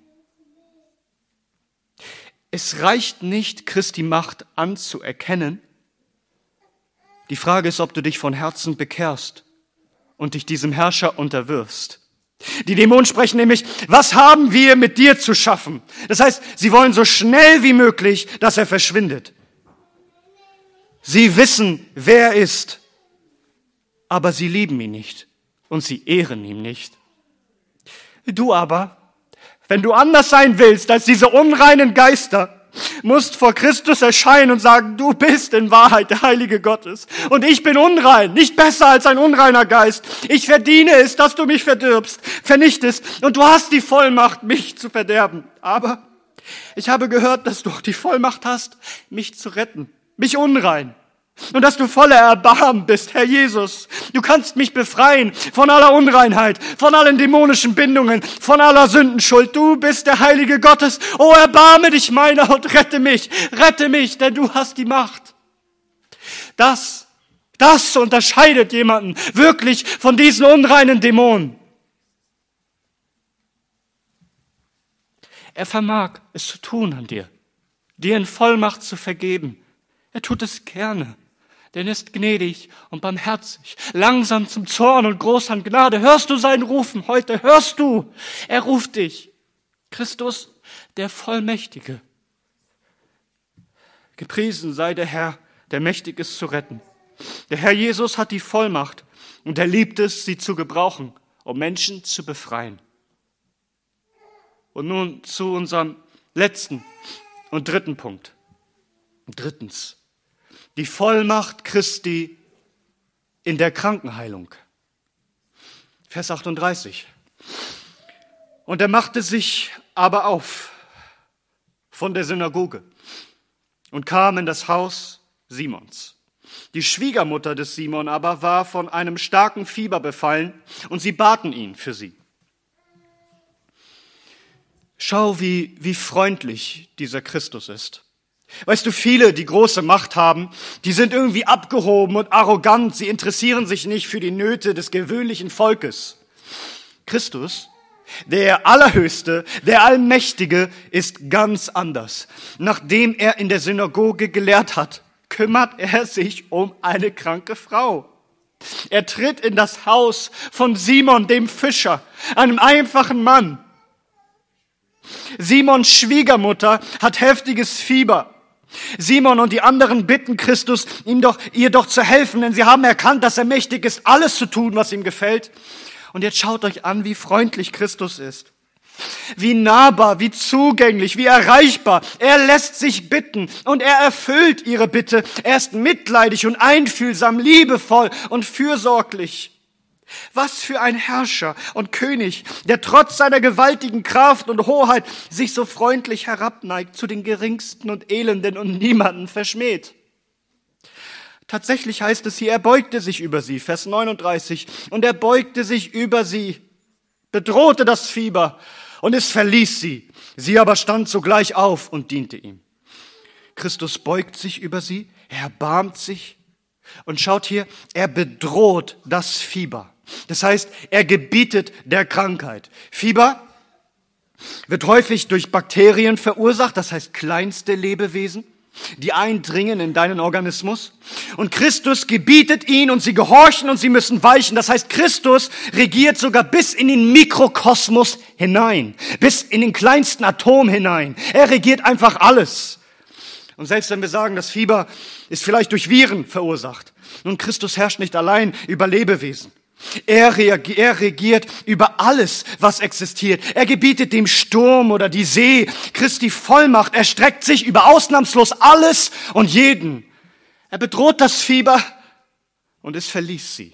Es reicht nicht, Christi Macht anzuerkennen. Die Frage ist, ob du dich von Herzen bekehrst und dich diesem Herrscher unterwirfst. Die Dämonen sprechen nämlich, was haben wir mit dir zu schaffen? Das heißt, sie wollen so schnell wie möglich, dass er verschwindet. Sie wissen, wer er ist, aber sie lieben ihn nicht und sie ehren ihn nicht. Du aber, wenn du anders sein willst als diese unreinen Geister, musst vor Christus erscheinen und sagen, du bist in Wahrheit der Heilige Gottes und ich bin unrein, nicht besser als ein unreiner Geist. Ich verdiene es, dass du mich verdirbst, vernichtest und du hast die Vollmacht, mich zu verderben. Aber ich habe gehört, dass du auch die Vollmacht hast, mich zu retten, mich unrein. Und dass du voller Erbarmen bist, Herr Jesus. Du kannst mich befreien von aller Unreinheit, von allen dämonischen Bindungen, von aller Sündenschuld. Du bist der Heilige Gottes. Oh, erbarme dich meiner und rette mich. Rette mich, denn du hast die Macht. Das, das unterscheidet jemanden wirklich von diesen unreinen Dämonen. Er vermag es zu tun an dir, dir in Vollmacht zu vergeben. Er tut es gerne. Denn er ist gnädig und barmherzig, langsam zum Zorn und groß an Gnade. Hörst du sein Rufen heute? Hörst du? Er ruft dich. Christus, der Vollmächtige. Gepriesen sei der Herr, der mächtig ist zu retten. Der Herr Jesus hat die Vollmacht und er liebt es, sie zu gebrauchen, um Menschen zu befreien. Und nun zu unserem letzten und dritten Punkt. Drittens. Die Vollmacht Christi in der Krankenheilung. Vers achtunddreißig. Und er machte sich aber auf von der Synagoge und kam in das Haus Simons. Die Schwiegermutter des Simon aber war von einem starken Fieber befallen und sie baten ihn für sie. Schau, wie, wie freundlich dieser Christus ist. Weißt du, viele, die große Macht haben, die sind irgendwie abgehoben und arrogant. Sie interessieren sich nicht für die Nöte des gewöhnlichen Volkes. Christus, der Allerhöchste, der Allmächtige, ist ganz anders. Nachdem er in der Synagoge gelehrt hat, kümmert er sich um eine kranke Frau. Er tritt in das Haus von Simon, dem Fischer, einem einfachen Mann. Simons Schwiegermutter hat heftiges Fieber. Simon und die anderen bitten Christus, ihm doch, ihr doch zu helfen, denn sie haben erkannt, dass er mächtig ist, alles zu tun, was ihm gefällt. Und jetzt schaut euch an, wie freundlich Christus ist. Wie nahbar, wie zugänglich, wie erreichbar. Er lässt sich bitten und er erfüllt ihre Bitte. Er ist mitleidig und einfühlsam, liebevoll und fürsorglich. Was für ein Herrscher und König, der trotz seiner gewaltigen Kraft und Hoheit sich so freundlich herabneigt zu den Geringsten und Elenden und niemanden verschmäht. Tatsächlich heißt es hier, er beugte sich über sie, Vers neununddreißig, und er beugte sich über sie, bedrohte das Fieber und es verließ sie. Sie aber stand sogleich auf und diente ihm. Christus beugt sich über sie, er erbarmt sich und schaut hier, er bedroht das Fieber. Das heißt, er gebietet der Krankheit. Fieber wird häufig durch Bakterien verursacht, das heißt kleinste Lebewesen, die eindringen in deinen Organismus. Und Christus gebietet ihn und sie gehorchen und sie müssen weichen. Das heißt, Christus regiert sogar bis in den Mikrokosmos hinein, bis in den kleinsten Atom hinein. Er regiert einfach alles. Und selbst wenn wir sagen, das Fieber ist vielleicht durch Viren verursacht. Nun, Christus herrscht nicht allein über Lebewesen. Er, reagiert, er regiert über alles, was existiert. Er gebietet dem Sturm oder die See. Christi Vollmacht erstreckt sich über ausnahmslos alles und jeden. Er bedroht das Fieber und es verließ sie.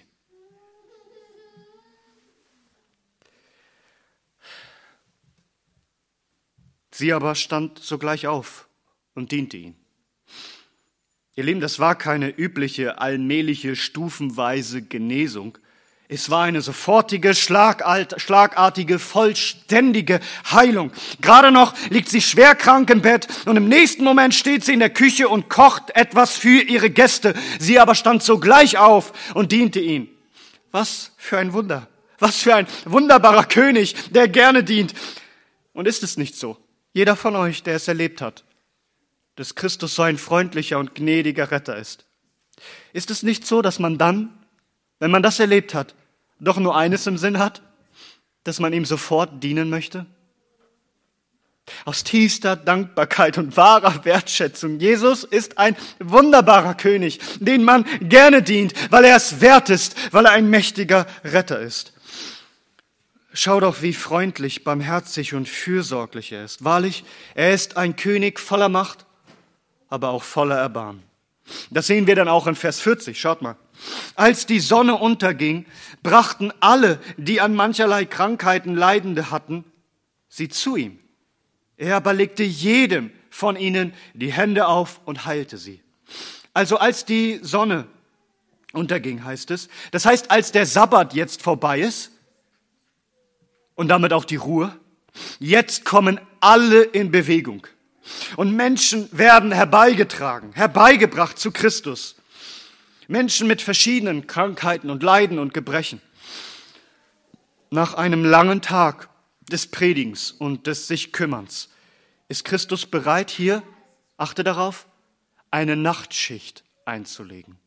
Sie aber stand sogleich auf und diente ihm. Ihr Lieben, das war keine übliche, allmähliche, stufenweise Genesung. Es war eine sofortige, schlagartige, vollständige Heilung. Gerade noch liegt sie schwer krank im Bett und im nächsten Moment steht sie in der Küche und kocht etwas für ihre Gäste. Sie aber stand sogleich auf und diente ihnen. Was für ein Wunder! Was für ein wunderbarer König, der gerne dient. Und ist es nicht so? Jeder von euch, der es erlebt hat, dass Christus so ein freundlicher und gnädiger Retter ist. Ist es nicht so, dass man dann, wenn man das erlebt hat, doch nur eines im Sinn hat, dass man ihm sofort dienen möchte? Aus tiefster Dankbarkeit und wahrer Wertschätzung. Jesus ist ein wunderbarer König, den man gerne dient, weil er es wert ist, weil er ein mächtiger Retter ist. Schau doch, wie freundlich, barmherzig und fürsorglich er ist. Wahrlich, er ist ein König voller Macht, aber auch voller Erbarmen. Das sehen wir dann auch in Vers vierzig. Schaut mal. Als die Sonne unterging, brachten alle, die an mancherlei Krankheiten Leidende hatten, sie zu ihm. Er aber legte jedem von ihnen die Hände auf und heilte sie. Also als die Sonne unterging, heißt es. Das heißt, als der Sabbat jetzt vorbei ist und damit auch die Ruhe, jetzt kommen alle in Bewegung. Und Menschen werden herbeigetragen, herbeigebracht zu Christus. Menschen mit verschiedenen Krankheiten und Leiden und Gebrechen. Nach einem langen Tag des Predigens und des sich Kümmerns ist Christus bereit, hier, achte darauf, eine Nachtschicht einzulegen.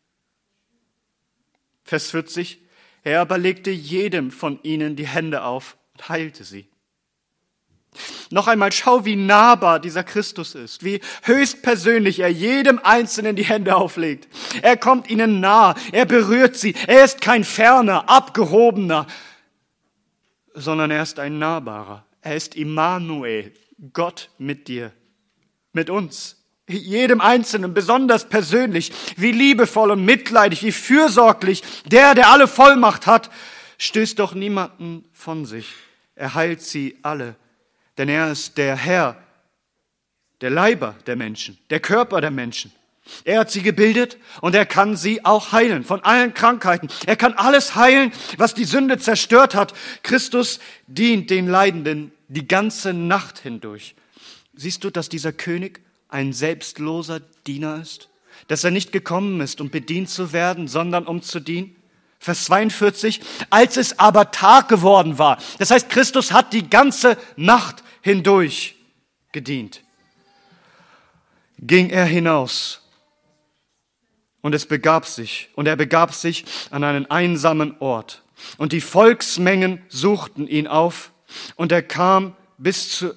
Vers vierzig, er aber legte jedem von ihnen die Hände auf und heilte sie. Noch einmal, schau, wie nahbar dieser Christus ist, wie höchstpersönlich er jedem Einzelnen die Hände auflegt. Er kommt ihnen nah, er berührt sie. Er ist kein ferner, abgehobener, sondern er ist ein nahbarer. Er ist Immanuel, Gott mit dir, mit uns. Jedem Einzelnen besonders persönlich, wie liebevoll und mitleidig, wie fürsorglich. Der, der alle Vollmacht hat, stößt doch niemanden von sich. Er heilt sie alle. Denn er ist der Herr, der Leiber der Menschen, der Körper der Menschen. Er hat sie gebildet und er kann sie auch heilen von allen Krankheiten. Er kann alles heilen, was die Sünde zerstört hat. Christus dient den Leidenden die ganze Nacht hindurch. Siehst du, dass dieser König ein selbstloser Diener ist? Dass er nicht gekommen ist, um bedient zu werden, sondern um zu dienen? Vers zweiundvierzig, als es aber Tag geworden war. Das heißt, Christus hat die ganze Nacht hindurch gedient. Ging er hinaus und es begab sich, und er begab sich an einen einsamen Ort. Und die Volksmengen suchten ihn auf und er kam bis zu,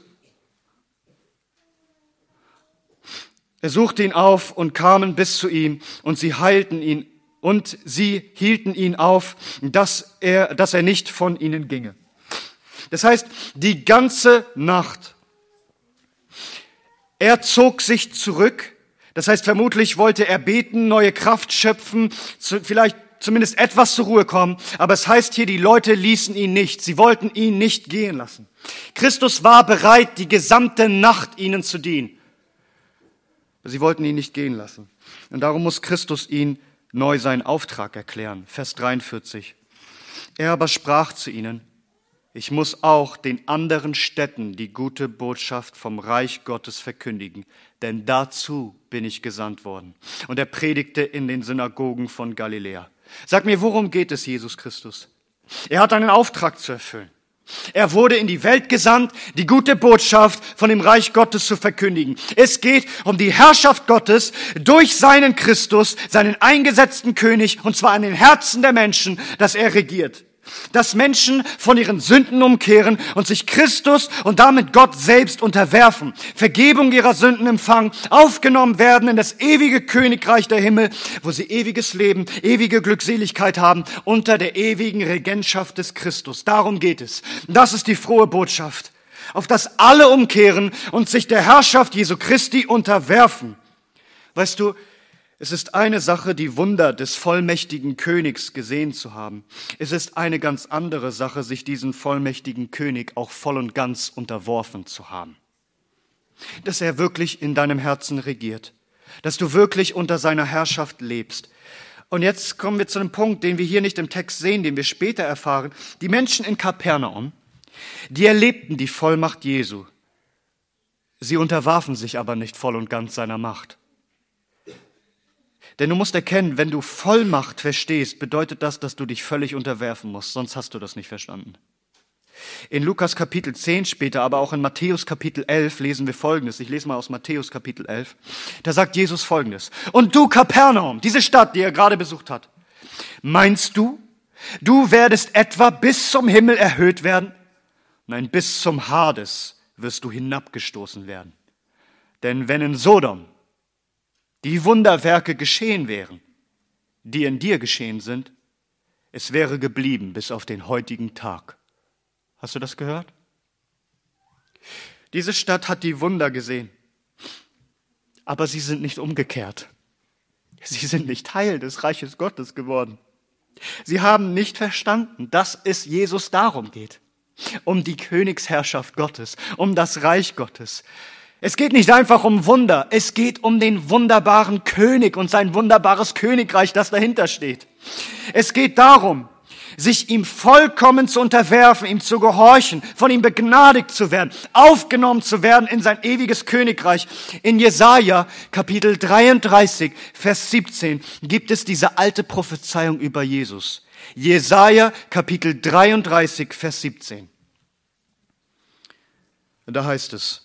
er suchte ihn auf und kamen bis zu ihm und sie heilten ihn und sie hielten ihn auf, dass er, dass er nicht von ihnen ginge. Das heißt, die ganze Nacht. Er zog sich zurück. Das heißt, vermutlich wollte er beten, neue Kraft schöpfen, vielleicht zumindest etwas zur Ruhe kommen. Aber es heißt hier, die Leute ließen ihn nicht. Sie wollten ihn nicht gehen lassen. Christus war bereit, die gesamte Nacht ihnen zu dienen. Sie wollten ihn nicht gehen lassen. Und darum muss Christus ihnen neu seinen Auftrag erklären. Vers dreiundvierzig. Er aber sprach zu ihnen: Ich muss auch den anderen Städten die gute Botschaft vom Reich Gottes verkündigen, denn dazu bin ich gesandt worden. Und er predigte in den Synagogen von Galiläa. Sag mir, worum geht es Jesus Christus? Er hat einen Auftrag zu erfüllen. Er wurde in die Welt gesandt, die gute Botschaft von dem Reich Gottes zu verkündigen. Es geht um die Herrschaft Gottes durch seinen Christus, seinen eingesetzten König, und zwar an den Herzen der Menschen, dass er regiert. dass Menschen von ihren Sünden umkehren und sich Christus und damit Gott selbst unterwerfen, Vergebung ihrer Sünden empfangen, aufgenommen werden in das ewige Königreich der Himmel, wo sie ewiges Leben, ewige Glückseligkeit haben, unter der ewigen Regentschaft des Christus. Darum geht es. Das ist die frohe Botschaft, auf das alle umkehren und sich der Herrschaft Jesu Christi unterwerfen. Weißt du, es ist eine Sache, die Wunder des vollmächtigen Königs gesehen zu haben. Es ist eine ganz andere Sache, sich diesen vollmächtigen König auch voll und ganz unterworfen zu haben. Dass er wirklich in deinem Herzen regiert. Dass du wirklich unter seiner Herrschaft lebst. Und jetzt kommen wir zu einem Punkt, den wir hier nicht im Text sehen, den wir später erfahren. Die Menschen in Kapernaum, die erlebten die Vollmacht Jesu. Sie unterwarfen sich aber nicht voll und ganz seiner Macht. Denn du musst erkennen, wenn du Vollmacht verstehst, bedeutet das, dass du dich völlig unterwerfen musst, sonst hast du das nicht verstanden. In Lukas Kapitel zehn später, aber auch in Matthäus Kapitel elf lesen wir Folgendes. Ich lese mal aus Matthäus Kapitel elf. Da sagt Jesus Folgendes. Und du Kapernaum, diese Stadt, die er gerade besucht hat, meinst du, du werdest etwa bis zum Himmel erhöht werden? Nein, bis zum Hades wirst du hinabgestoßen werden. Denn wenn in Sodom die Wunderwerke geschehen wären, die in dir geschehen sind, es wäre geblieben bis auf den heutigen Tag. Hast du das gehört? Diese Stadt hat die Wunder gesehen, aber sie sind nicht umgekehrt. Sie sind nicht Teil des Reiches Gottes geworden. Sie haben nicht verstanden, dass es Jesus darum geht, um die Königsherrschaft Gottes, um das Reich Gottes. Es geht nicht einfach um Wunder, es geht um den wunderbaren König und sein wunderbares Königreich, das dahinter steht. Es geht darum, sich ihm vollkommen zu unterwerfen, ihm zu gehorchen, von ihm begnadigt zu werden, aufgenommen zu werden in sein ewiges Königreich. In Jesaja Kapitel dreiunddreißig, Vers siebzehn gibt es diese alte Prophezeiung über Jesus. Jesaja Kapitel dreiunddreißig, Vers siebzehn. Da heißt es: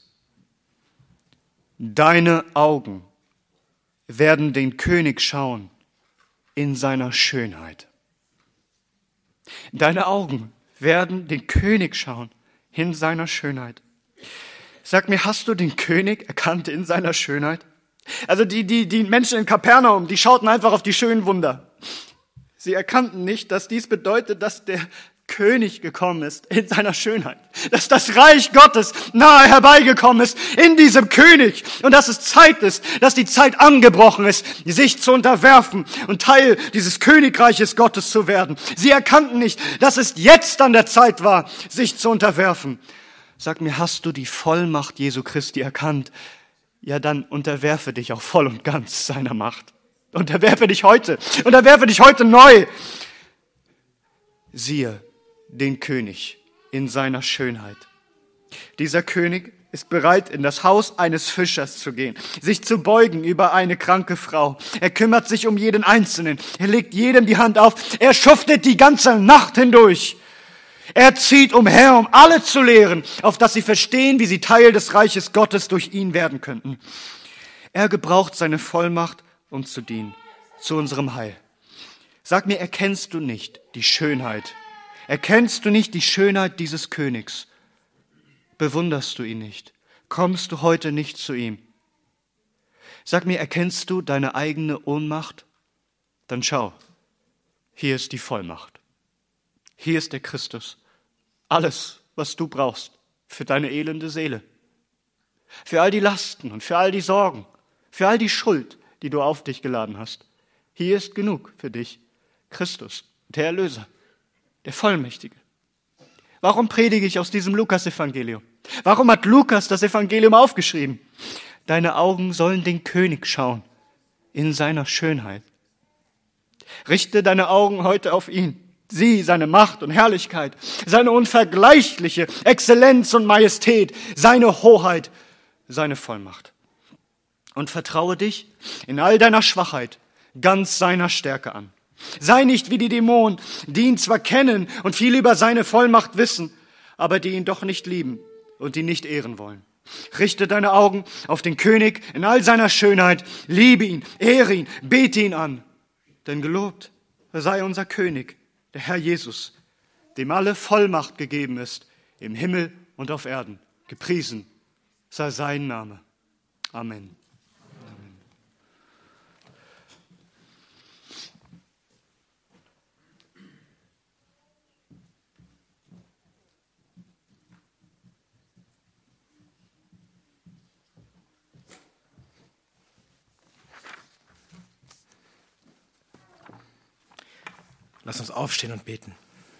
Deine Augen werden den König schauen in seiner Schönheit. Deine Augen werden den König schauen in seiner Schönheit. Sag mir, hast du den König erkannt in seiner Schönheit? Also die, die, die Menschen in Kapernaum, die schauten einfach auf die schönen Wunder. Sie erkannten nicht, dass dies bedeutet, dass der König gekommen ist in seiner Schönheit, dass das Reich Gottes nahe herbeigekommen ist in diesem König und dass es Zeit ist, dass die Zeit angebrochen ist, sich zu unterwerfen und Teil dieses Königreiches Gottes zu werden. Sie erkannten nicht, dass es jetzt an der Zeit war, sich zu unterwerfen. Sag mir, hast du die Vollmacht Jesu Christi erkannt? Ja, dann unterwerfe dich auch voll und ganz seiner Macht. Unterwerfe dich heute, unterwerfe dich heute neu. Siehe den König in seiner Schönheit. Dieser König ist bereit, in das Haus eines Fischers zu gehen, sich zu beugen über eine kranke Frau. Er kümmert sich um jeden Einzelnen. Er legt jedem die Hand auf. Er schuftet die ganze Nacht hindurch. Er zieht umher, um alle zu lehren, auf dass sie verstehen, wie sie Teil des Reiches Gottes durch ihn werden könnten. Er gebraucht seine Vollmacht, uns zu dienen, zu unserem Heil. Sag mir, erkennst du nicht die Schönheit? Erkennst du nicht die Schönheit dieses Königs? Bewunderst du ihn nicht? Kommst du heute nicht zu ihm? Sag mir, erkennst du deine eigene Ohnmacht? Dann schau, hier ist die Vollmacht. Hier ist der Christus. Alles, was du brauchst für deine elende Seele. Für all die Lasten und für all die Sorgen, für all die Schuld, die du auf dich geladen hast. Hier ist genug für dich. Christus, der Erlöser, der Vollmächtige. Warum predige ich aus diesem Lukas-Evangelium? Warum hat Lukas das Evangelium aufgeschrieben? Deine Augen sollen den König schauen in seiner Schönheit. Richte deine Augen heute auf ihn. Sieh seine Macht und Herrlichkeit, seine unvergleichliche Exzellenz und Majestät, seine Hoheit, seine Vollmacht. Und vertraue dich in all deiner Schwachheit ganz seiner Stärke an. Sei nicht wie die Dämonen, die ihn zwar kennen und viel über seine Vollmacht wissen, aber die ihn doch nicht lieben und ihn nicht ehren wollen. Richte deine Augen auf den König in all seiner Schönheit, liebe ihn, ehre ihn, bete ihn an. Denn gelobt sei unser König, der Herr Jesus, dem alle Vollmacht gegeben ist, im Himmel und auf Erden. Gepriesen sei sein Name. Amen. Amen. Lass uns aufstehen und beten.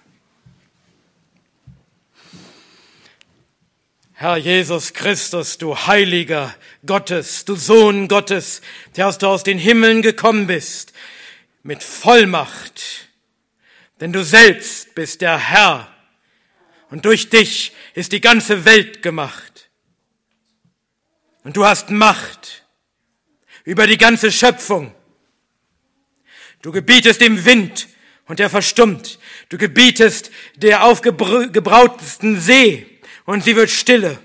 Herr Jesus Christus, du Heiliger Gottes, du Sohn Gottes, der du aus den Himmeln gekommen bist, mit Vollmacht, denn du selbst bist der Herr und durch dich ist die ganze Welt gemacht. Und du hast Macht über die ganze Schöpfung. Du gebietest dem Wind und er verstummt. Du gebietest der aufgebrautesten See und sie wird stille.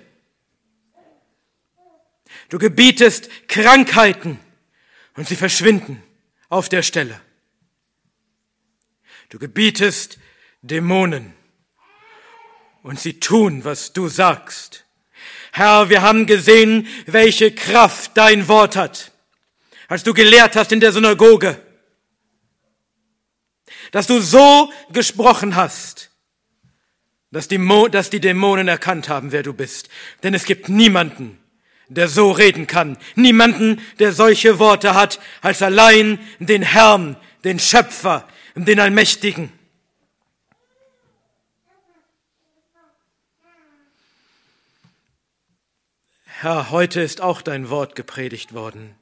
Du gebietest Krankheiten und sie verschwinden auf der Stelle. Du gebietest Dämonen und sie tun, was du sagst. Herr, wir haben gesehen, welche Kraft dein Wort hat, als du gelehrt hast in der Synagoge, dass du so gesprochen hast, dass die, Mo- dass die Dämonen erkannt haben, wer du bist. Denn es gibt niemanden, der so reden kann. Niemanden, der solche Worte hat, als allein den Herrn, den Schöpfer, den Allmächtigen. Herr, heute ist auch dein Wort gepredigt worden.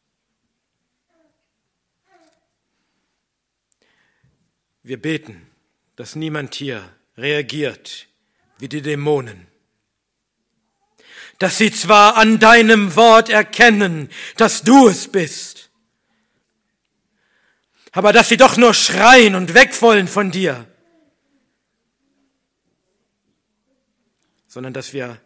Wir beten, dass niemand hier reagiert wie die Dämonen. Dass sie zwar an deinem Wort erkennen, dass du es bist, aber dass sie doch nur schreien und weg wollen von dir. Sondern dass wir,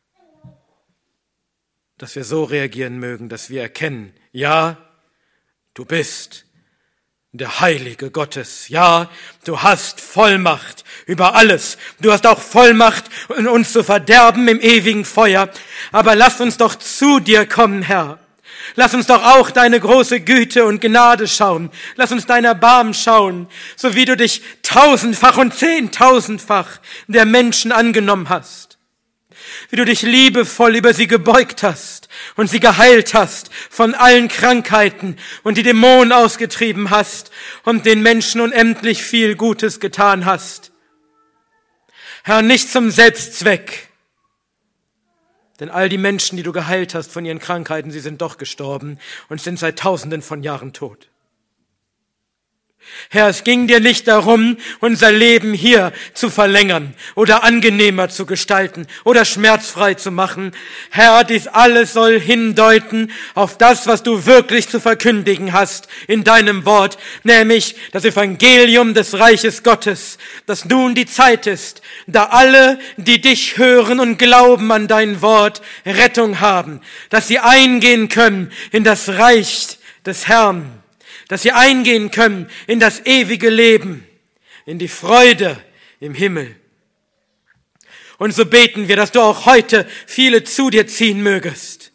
dass wir so reagieren mögen, dass wir erkennen, ja, du bist der Heilige Gottes. Ja, du hast Vollmacht über alles. Du hast auch Vollmacht, uns zu verderben im ewigen Feuer. Aber lass uns doch zu dir kommen, Herr. Lass uns doch auch deine große Güte und Gnade schauen. Lass uns dein Erbarmen schauen, so wie du dich tausendfach und zehntausendfach der Menschen angenommen hast. Wie du dich liebevoll über sie gebeugt hast und sie geheilt hast von allen Krankheiten und die Dämonen ausgetrieben hast und den Menschen unendlich viel Gutes getan hast. Herr, nicht zum Selbstzweck, denn all die Menschen, die du geheilt hast von ihren Krankheiten, sie sind doch gestorben und sind seit Tausenden von Jahren tot. Herr, es ging dir nicht darum, unser Leben hier zu verlängern oder angenehmer zu gestalten oder schmerzfrei zu machen. Herr, dies alles soll hindeuten auf das, was du wirklich zu verkündigen hast in deinem Wort, nämlich das Evangelium des Reiches Gottes, dass nun die Zeit ist, da alle, die dich hören und glauben an dein Wort, Rettung haben, dass sie eingehen können in das Reich des Herrn, dass sie eingehen können in das ewige Leben, in die Freude im Himmel. Und so beten wir, dass du auch heute viele zu dir ziehen mögest.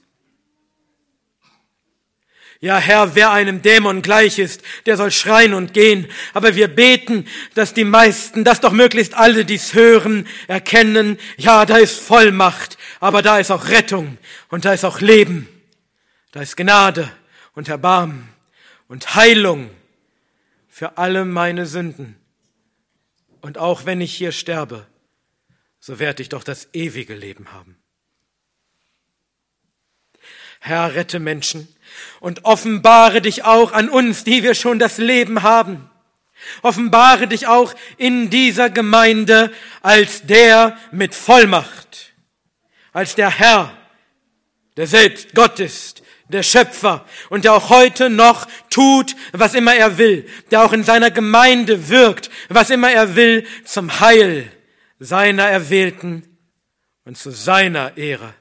Ja, Herr, wer einem Dämon gleich ist, der soll schreien und gehen. Aber wir beten, dass die meisten, dass doch möglichst alle dies hören, erkennen, ja, da ist Vollmacht, aber da ist auch Rettung und da ist auch Leben. Da ist Gnade und Erbarmen und Heilung für alle meine Sünden. Und auch wenn ich hier sterbe, so werde ich doch das ewige Leben haben. Herr, rette Menschen und offenbare dich auch an uns, die wir schon das Leben haben. Offenbare dich auch in dieser Gemeinde als der mit Vollmacht, als der Herr, der selbst Gott ist, der Schöpfer und der auch heute noch tut, was immer er will, der auch in seiner Gemeinde wirkt, was immer er will, zum Heil seiner Erwählten und zu seiner Ehre.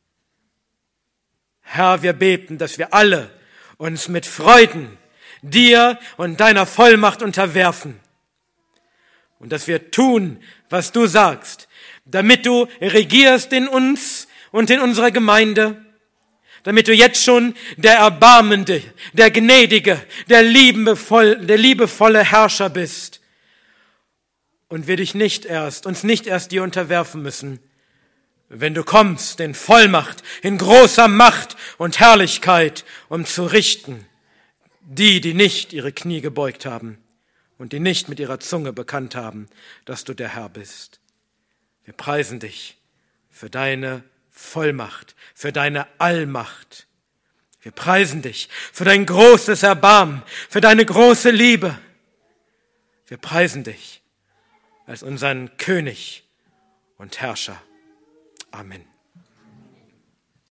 Herr, wir beten, dass wir alle uns mit Freuden dir und deiner Vollmacht unterwerfen und dass wir tun, was du sagst, damit du regierst in uns und in unserer Gemeinde, damit du jetzt schon der erbarmende, der gnädige, der liebevoll, der liebevolle Herrscher bist und wir dich nicht erst, uns nicht erst dir unterwerfen müssen, wenn du kommst in Vollmacht, in großer Macht und Herrlichkeit, um zu richten, die, die nicht ihre Knie gebeugt haben und die nicht mit ihrer Zunge bekannt haben, dass du der Herr bist. Wir preisen dich für deine Vollmacht, für deine Allmacht. Wir preisen dich für dein großes Erbarmen, für deine große Liebe. Wir preisen dich als unseren König und Herrscher. Amen.